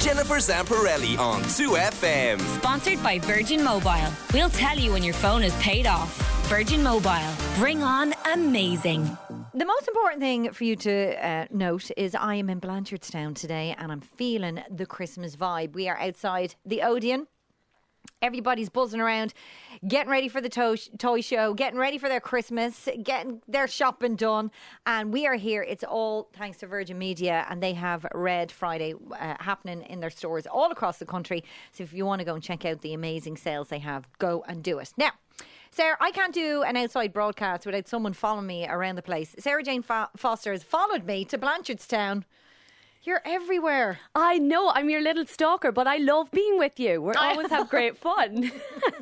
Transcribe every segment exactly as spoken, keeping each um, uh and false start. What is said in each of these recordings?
Jennifer Zamparelli on two F M. Sponsored by Virgin Mobile. We'll tell you when your phone is paid off. Virgin Mobile. Bring on amazing. The most important thing for you to uh, note is I am in Blanchardstown today and I'm feeling the Christmas vibe. We are outside the Odeon. Everybody's buzzing around, getting ready for the to- toy show, getting ready for their Christmas, getting their shopping done. And we are here. It's all thanks to Virgin Media, and they have Red Friday uh, happening in their stores all across the country. So if you want to go and check out the amazing sales they have, go and do it. Now, Sarah, I can't do an outside broadcast without someone following me around the place. Sarah Jane Fo- Foster has followed me to Blanchardstown. You're everywhere. I know, I'm your little stalker, but I love being with you. We always have great fun.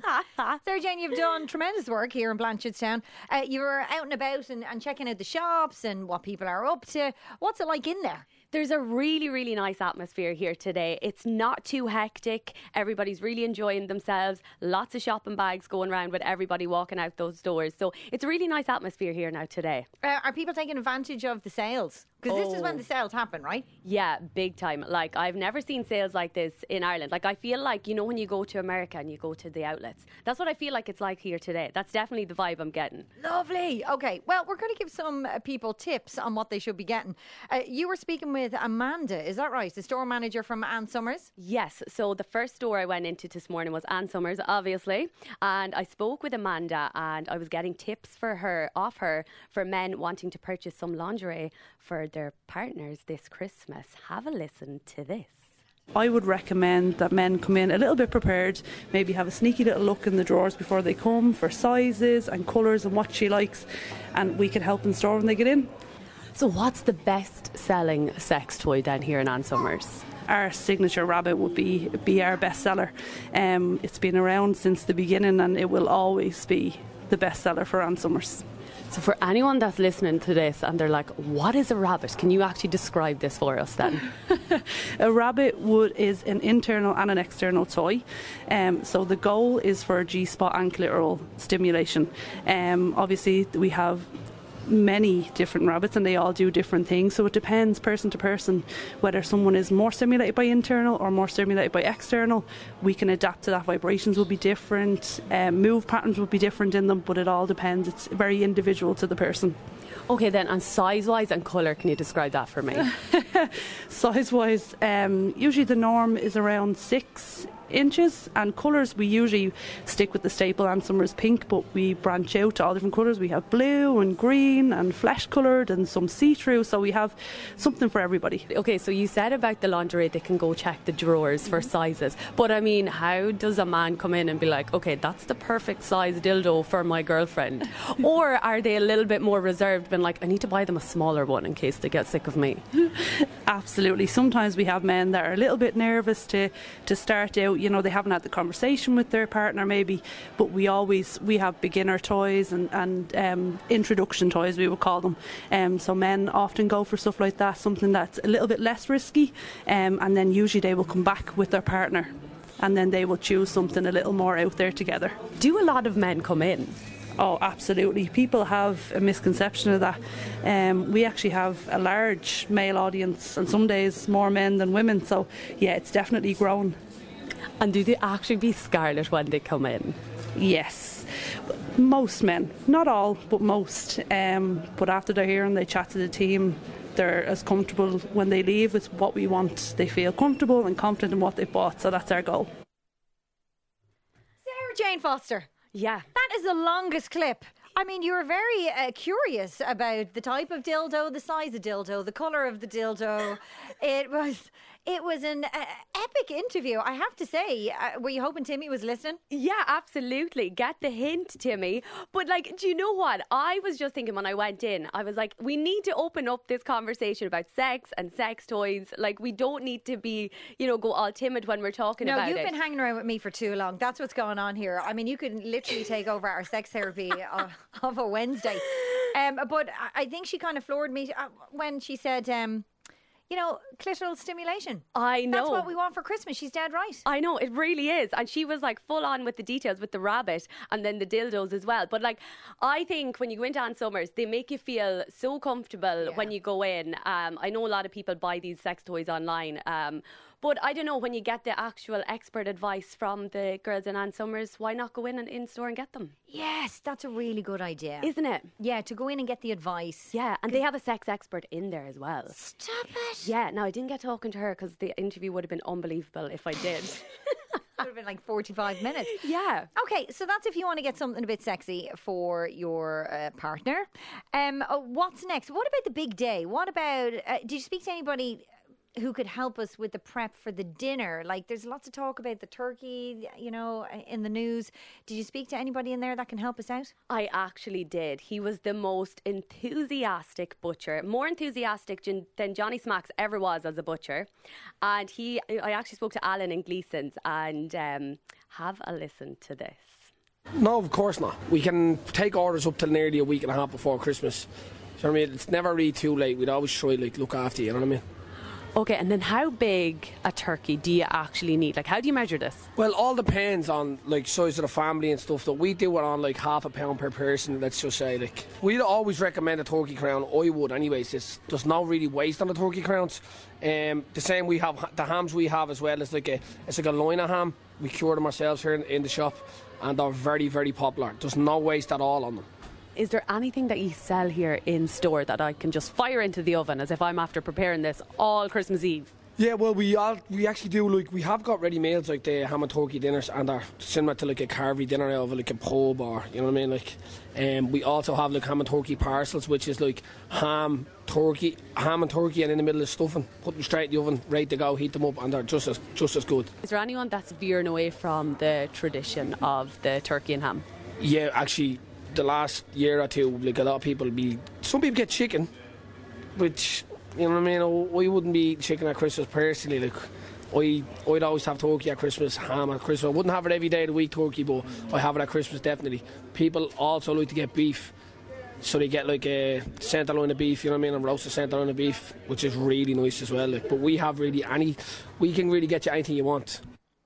Sarah Jane, you've done tremendous work here in Blanchardstown. Uh, you were out and about and, and checking out the shops and what people are up to. What's it like in there? There's a really, really nice atmosphere here today. It's not too hectic. Everybody's really enjoying themselves. Lots of shopping bags going around with everybody walking out those doors. So it's a really nice atmosphere here now today. Uh, are people taking advantage of the sales? Because oh. this is when the sales happen, right? Yeah, big time. Like, I've never seen sales like this in Ireland. Like, I feel like, you know, when you go to America and you go to the outlets, that's what I feel like it's like here today. That's definitely the vibe I'm getting. Lovely. Okay, well, we're going to give some uh, people tips on what they should be getting. Uh, you were speaking with Amanda, is that right? The store manager from Ann Summers? Yes. So the first store I went into this morning was Ann Summers, obviously. And I spoke with Amanda and I was getting tips for her, off her, for men wanting to purchase some lingerie for their partners this Christmas. Have a listen to this. I would recommend that men come in a little bit prepared, maybe have a sneaky little look in the drawers before they come for sizes and colours and what she likes, and we can help in store when they get in. So what's the best selling sex toy down here in Ann Summers? Our signature rabbit would be be our bestseller. Um, it's been around since the beginning and it will always be the bestseller for Ann Summers. So for anyone that's listening to this and they're like, what is a rabbit? Can you actually describe this for us then? A rabbit would is an internal and an external toy. Um, so the goal is for G-spot and clitoral stimulation. Um, obviously we have many different rabbits and they all do different things, so it depends person to person whether someone is more stimulated by internal or more stimulated by external. We can adapt to that. Vibrations will be different, um, move patterns will be different in them, but it all depends. It's very individual to the person. Okay then, and size wise and colour, can you describe that for me? Size wise, um, usually the norm is around six inches, and colours we usually stick with the staple Ann Summers pink, but we branch out to all different colours. We have blue and green and flesh coloured and some see-through, so we have something for everybody. Okay, so you said about the lingerie they can go check the drawers for sizes, but I mean, how does a man come in and be like, okay, that's the perfect size dildo for my girlfriend? Or are they a little bit more reserved, been like, I need to buy them a smaller one in case they get sick of me? Absolutely. Sometimes we have men that are a little bit nervous to, to start out. You know, they haven't had the conversation with their partner maybe, but we always, we have beginner toys and, and um, introduction toys, we would call them. Um, so men often go for stuff like that, something that's a little bit less risky, um, and then usually they will come back with their partner and then they will choose something a little more out there together. Do a lot of men come in? Oh, absolutely. People have a misconception of that. Um, we actually have a large male audience and some days more men than women, so yeah, it's definitely grown. And do they actually be scarlet when they come in? Yes, most men, not all, but most. Um, but after they're here and they chat to the team, they're as comfortable when they leave with what we want. They feel comfortable and confident in what they've bought, so that's our goal. Sarah Jane Foster. Yeah. That is the longest clip. I mean, you were very uh, curious about the type of dildo, the size of dildo, the colour of the dildo. It was... It was an uh, epic interview, I have to say. Uh, were you hoping Timmy was listening? Yeah, absolutely. Get the hint, Timmy. But, like, do you know what? I was just thinking when I went in, I was like, we need to open up this conversation about sex and sex toys. Like, we don't need to be, you know, go all timid when we're talking no, about it. No, you've been hanging around with me for too long. That's what's going on here. I mean, you could literally take over our sex therapy of, of a Wednesday. Um, but I think she kind of floored me when she said... Um, You know, clitoral stimulation. I know. That's what we want for Christmas. She's dead right. I know, it really is. And she was like full on with the details with the rabbit and then the dildos as well. But like, I think when you go into Ann Summers, they make you feel so comfortable yeah. when you go in. Um, I know a lot of people buy these sex toys online. Um, But I don't know, when you get the actual expert advice from the girls in Ann Summers, why not go in and in store and get them? Yes, that's a really good idea. Isn't it? Yeah, to go in and get the advice. Yeah, and they have a sex expert in there as well. Stop it. Yeah, now I didn't get talking to her because the interview would have been unbelievable if I did. Would have been like forty-five minutes. Yeah. Okay, so that's if you want to get something a bit sexy for your uh, partner. Um, uh, what's next? What about the big day? What about, uh, did you speak to anybody who could help us with the prep for the dinner? Like, there's lots of talk about the turkey, you know, in the news. Did you speak to anybody in there that can help us out? I actually did. He was the most enthusiastic butcher, more enthusiastic than Johnny Smacks ever was as a butcher. And he, I actually spoke to Alan in Gleason's, and um, have a listen to this. No, of course not. We can take orders up till nearly a week and a half before Christmas. So, I mean, it's never really too late. We'd always try like look after you, you know what I mean? Okay, and then how big a turkey do you actually need? Like, how do you measure this? Well, all depends on like size of the family and stuff. That we do it on like half a pound per person. Let's just say, like, we'd always recommend a turkey crown. I would, anyways. There's, there's no really waste on the turkey crowns. Um, the same we have the hams we have as well. It's like a it's like a loin of ham. We cure them ourselves here in, in the shop, and they're very very popular. There's no waste at all on them. Is there anything that you sell here in store that I can just fire into the oven as if I'm after preparing this all Christmas Eve? Yeah, well, we all we actually do, like, we have got ready meals like the ham and turkey dinners, and they're similar to like a carvery dinner out of like a pub, or you know what I mean. Like, um, we also have like ham and turkey parcels, which is like ham, turkey, ham and turkey, and in the middle is stuffing. Put them straight in the oven, ready to go, heat them up, and they're just as just as good. Is there anyone that's veering away from the tradition of the turkey and ham? Yeah, actually. The last year or two, like a lot of people be, some people get chicken, which, you know what I mean, I wouldn't be eating chicken at Christmas personally. Like, I, I'd always have turkey at Christmas, ham at Christmas. I wouldn't have it every day of the week, turkey, but I have it at Christmas definitely. People also like to get beef, so they get like a centre line of beef, you know what I mean, and roasted centre line of beef, which is really nice as well. Like, but we have really any, we can really get you anything you want.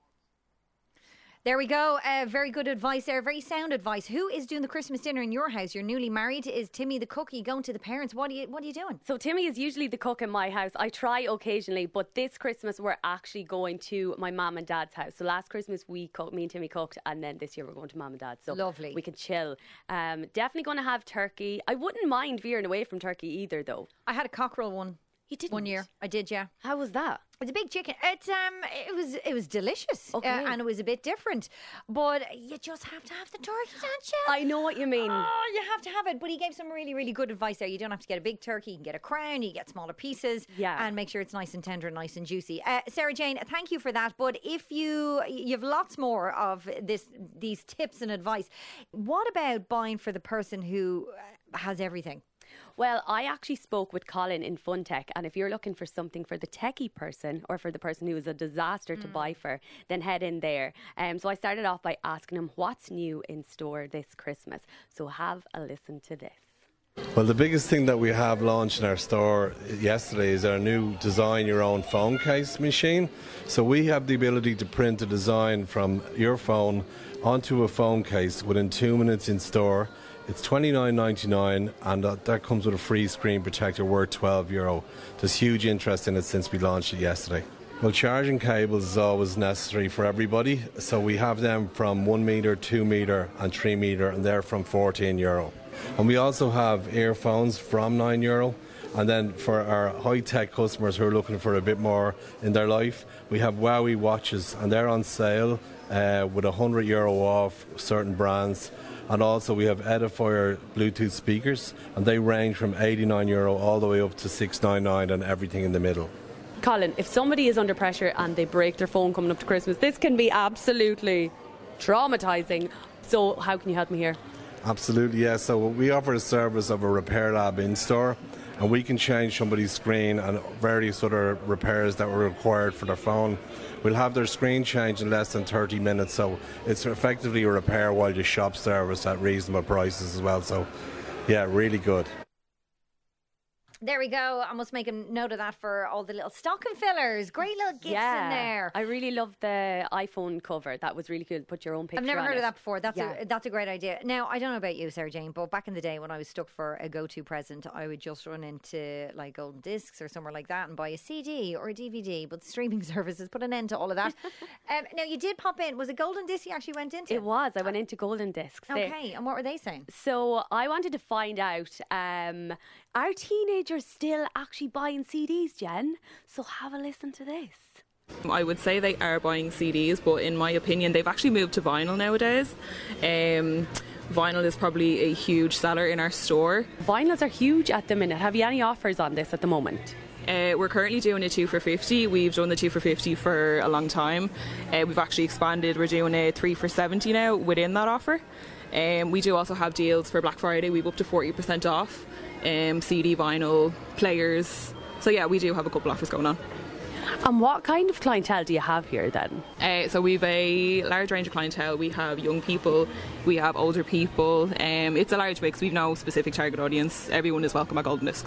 There we go. Uh, very good advice there. Very sound advice. Who is doing the Christmas dinner in your house? You're newly married. Is Timmy the cook? Are you going to the parents? What are you What are you doing? So Timmy is usually the cook in my house. I try occasionally, but this Christmas we're actually going to my mum and dad's house. So last Christmas we cooked, me and Timmy cooked, and then this year we're going to mum and dad. So lovely. We can chill. Um, definitely going to have turkey. I wouldn't mind veering away from turkey either, though. I had a cockerel one. You did one year. I did, yeah. How was that? It's a big chicken. It's um, it was it was delicious, okay. uh, and it was a bit different. But you just have to have the turkey, don't you? I know what you mean. Oh, you have to have it. But he gave some really, really good advice there. You don't have to get a big turkey. You can get a crown. You get smaller pieces. Yeah. And make sure it's nice and tender and nice and juicy. Uh, Sarah Jane, thank you for that. But if you you have lots more of this these tips and advice, what about buying for the person who has everything? Well, I actually spoke with Colin in Funtech, and if you're looking for something for the techie person or for the person who is a disaster mm. to buy for, then head in there. Um, so I started off by asking him what's new in store this Christmas. So have a listen to this. Well, the biggest thing that we have launched in our store yesterday is our new design your own phone case machine. So we have the ability to print a design from your phone onto a phone case within two minutes in store. It's twenty-nine ninety-nine, and that, that comes with a free screen protector worth twelve euro. There's huge interest in it since we launched it yesterday. Well, charging cables is always necessary for everybody, so we have them from one metre, two metre and three metre, and they're from fourteen euro. And we also have earphones from nine euro. And then for our high-tech customers who are looking for a bit more in their life, we have Wowie watches, and they're on sale uh, with one hundred euro off certain brands. And also we have Edifier Bluetooth speakers, and they range from eighty-nine euro all the way up to six ninety-nine and everything in the middle. Colin, if somebody is under pressure and they break their phone coming up to Christmas, this can be absolutely traumatising. So how can you help me here? Absolutely, yes. So we offer a service of a repair lab in store, and we can change somebody's screen and various other repairs that were required for their phone. We'll have their screen changed in less than thirty minutes, so it's effectively a repair while you shop service at reasonable prices as well. So, yeah, really good. There we go. I must make a note of that for all the little stocking fillers. Great little gifts yeah. in there. I really love the iPhone cover. That was really cool. Put your own picture I've never on heard it. of that before. That's Yeah. a that's a great idea. Now, I don't know about you, Sarah Jane, but back in the day when I was stuck for a go-to present, I would just run into like Golden Discs or somewhere like that and buy a C D or a D V D. But the streaming services put an end to all of that. um, now, you did pop in. Was it Golden Disc you actually went into? It was. I went into Golden Discs. They- Okay, and what were they saying? So I wanted to find out, um, are teenagers still actually buying C Ds, Jen? So have a listen to this. I would say they are buying C Ds, but in my opinion, they've actually moved to vinyl nowadays. Um, vinyl is probably a huge seller in our store. Vinyls are huge at the minute. Have you any offers on this at the moment? Uh, we're currently doing a two for fifty. We've done the two for fifty for a long time. Uh, we've actually expanded. We're doing a three for seventy now within that offer. Um, we do also have deals for Black Friday. We've up to forty percent off. Um, C D, vinyl, players. So yeah, we do have a couple offers going on. And what kind of clientele do you have here then? Uh, so we've a large range of clientele. We have young people, we have older people. Um, it's a large mix. We've no specific target audience. Everyone is welcome at Golden Discs.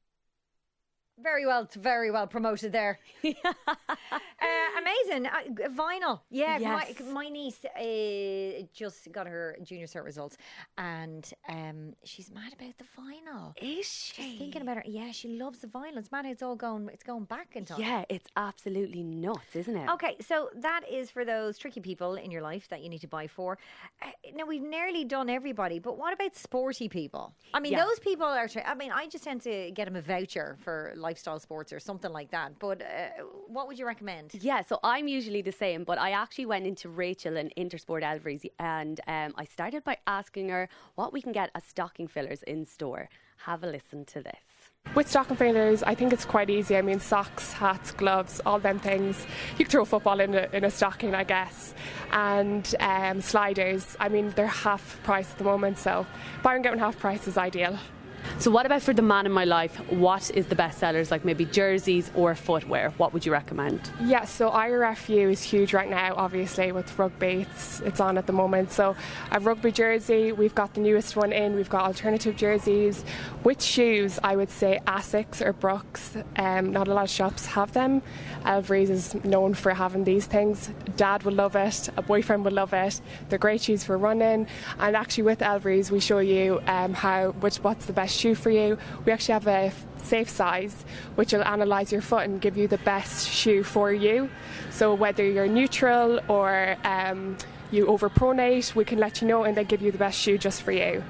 Very well, very well promoted there. uh, amazing. Uh, vinyl. Yeah, Yes. my, my niece uh, just got her junior cert results and um, she's mad about the vinyl. Is She's thinking about it. Yeah, she loves the vinyl. It's mad how it's all going, it's going back in time. Yeah, it's absolutely nuts, isn't it? Okay, so that is for those tricky people in your life that you need to buy for. Uh, now, we've nearly done everybody, but what about sporty people? I mean, Yeah. those people are... Tri- I mean, I just tend to get them a voucher for lifestyle sports or something like that. But uh, what would you recommend? Yeah, so I'm usually the same, but I actually went into Rachel in Intersport Elvery's and um, I started by asking her what we can get as stocking fillers in store. Have a listen to this. With stocking fillers, I think it's quite easy. I mean, socks, hats, gloves, all them things. You can throw a football in a, in a stocking, I guess. And um, sliders, I mean, they're half price at the moment, so buy and get one half price is ideal. So what about for the man in my life? What is the best sellers, like maybe jerseys or footwear? What would you recommend? Yeah, so I R F U is huge right now, obviously, with rugby. It's, it's on at the moment. So a rugby jersey, we've got the newest one in. We've got alternative jerseys. With shoes, I would say Asics or Brooks. Um, not a lot of shops have them. Elvery's is known for having these things. Dad would love it. A boyfriend would love it. They're great shoes for running. And actually with Elvery's, we show you um, how which what's the best shoe for you. We actually have a safe size which will analyse your foot and give you the best shoe for you. So whether you're neutral or um, you overpronate, we can let you know and then give you the best shoe just for you.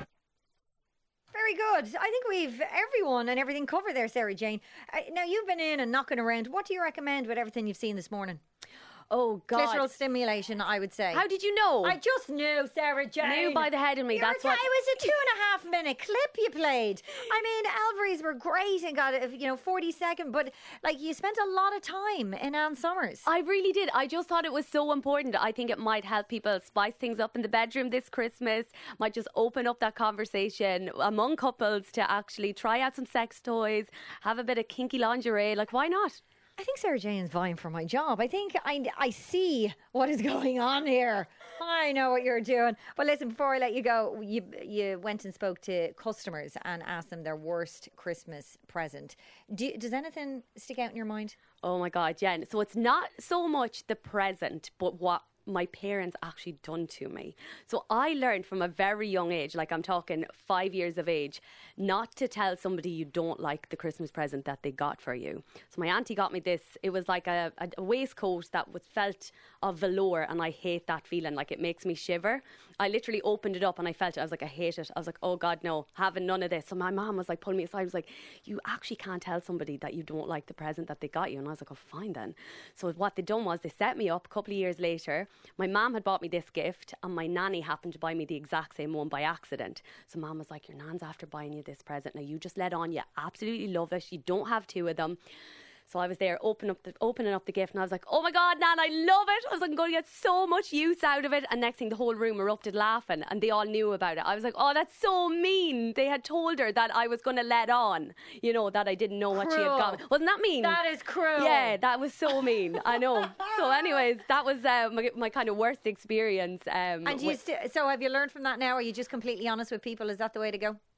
Very good. I think we've everyone and everything covered there, Sarah Jane. Uh, now, you've been in and knocking around. What do you recommend with everything you've seen this morning? Oh, God. Clitoral stimulation, I would say. How did you know? I just knew, Sarah Jane. Knew by the head of me. You're That's t- what. It was a two and a half minute clip you played. I mean, Elvery's were great and got, a, you know, forty second, but like you spent a lot of time in Ann Summers. I really did. I just thought it was so important. I think it might help people spice things up in the bedroom this Christmas. Might just open up that conversation among couples to actually try out some sex toys, have a bit of kinky lingerie. Like, why not? I think Sarah Jane's vying for my job. I think I, I see what is going on here. I know what you're doing. But listen, before I let you go, you you went and spoke to customers and asked them their worst Christmas present. Do, does anything stick out in your mind? Oh my God, Jen. So it's not so much the present, but what my parents actually done to me. So I learned from a very young age, like I'm talking five years of age, not to tell somebody you don't like the Christmas present that they got for you. So my auntie got me this. It was like a, a, a waistcoat that was felt of velour, and I hate that feeling. Like, it makes me shiver. I literally opened it up and I felt it. I was like, I hate it. I was like, oh God, no, having none of this. So my mom was like pulling me aside. I was like, you actually can't tell somebody that you don't like the present that they got you. And I was like, oh, fine then. So what they done was they set me up a couple of years later. My mum had bought me this gift and my nanny happened to buy me the exact same one by accident. So mum was like, your nan's after buying you this present. Now you just let on. You absolutely love it. You don't have two of them. So I was there open up the, opening up the gift and I was like, oh my God, Nan, I love it. I was like, I'm going to get so much use out of it. And next thing, the whole room erupted laughing and they all knew about it. I was like, oh, that's so mean. They had told her that I was going to let on, you know, that I didn't know what she had got me. Wasn't that mean? That is cruel. Yeah, that was so mean. I know. So anyways, that was uh, my, my kind of worst experience. Um, And do you st- so have you learned from that now? Are you just completely honest with people? Is that the way to go?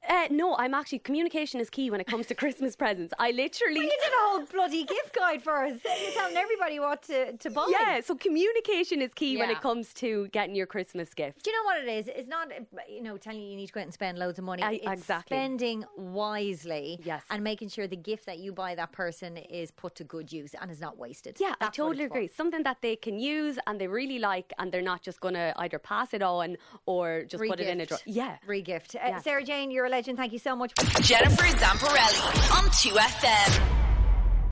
Uh, no, I'm actually, communication is key when it comes to Christmas presents. I literally... Well, you did a whole bloody gift guide for us. You're telling everybody what to, to buy. Yeah, so communication is key when Yeah. it comes to getting your Christmas gift. Do you know what it is? It's not, you know, telling you you need to go out and spend loads of money. I- It's exactly. spending wisely. Yes. And making sure the gift that you buy that person is put to good use and is not wasted. Yeah, That's I what totally it's for. agree. Something that they can use and they really like, and they're not just going to either pass it on or just put it in a drawer. Regift. Yeah. Regift. Uh, Yeah. Sarah Jane, you're a legend. Thank you so much. Jennifer Zamparelli on two F M.